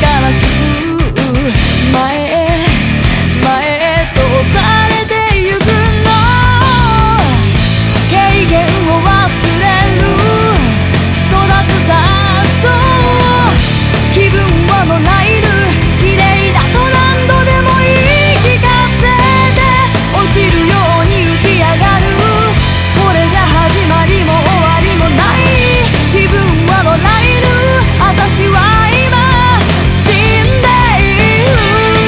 悲しく前へ前へとされてゆくの経験を忘れる育つ雑草気分はもらえる綺麗だと何度でも言い聞かせて落ちるように浮き上がるこれじゃ始まりも終わりもない気分はもらえる私は今死んでいる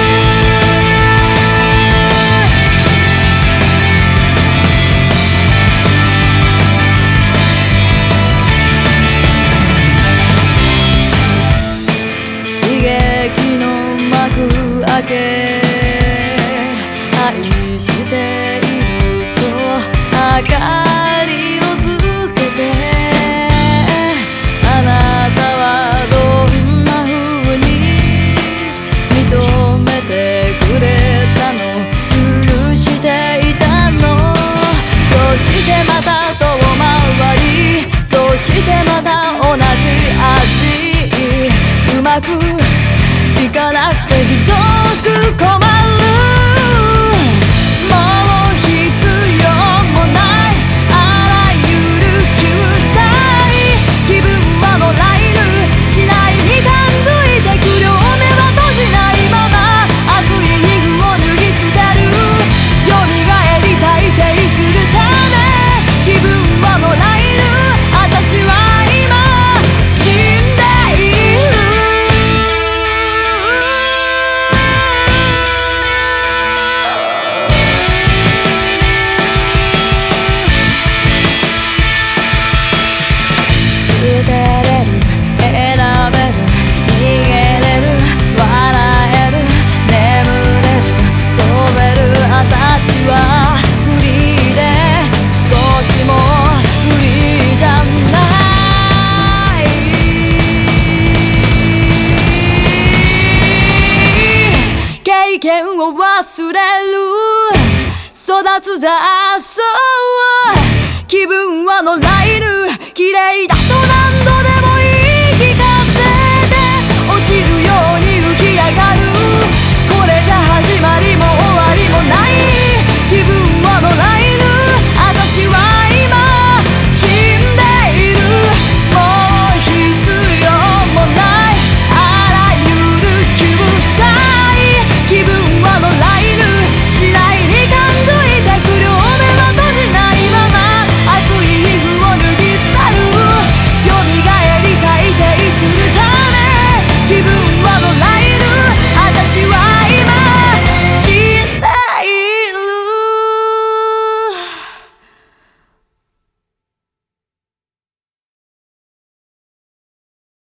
悲劇の幕開け愛していると明かりをつけてあなたはどんな風に認めてくれたの許していたのそしてまた遠回りそしてまた同じ味うまくいかなくてひどく困るもう必要もないあらゆる救済気分はもらえる次第に感づいてく両目は閉じないまま熱い皮膚を脱ぎ捨てる蘇り再生するため気分はもらえる私は今死んでいる捨てれる選べる逃げれる笑える眠れる飛べる私はフリーで少しもフリーじゃない経験を忘れる育つ雑草気分はもらえる綺麗だと何度でも言う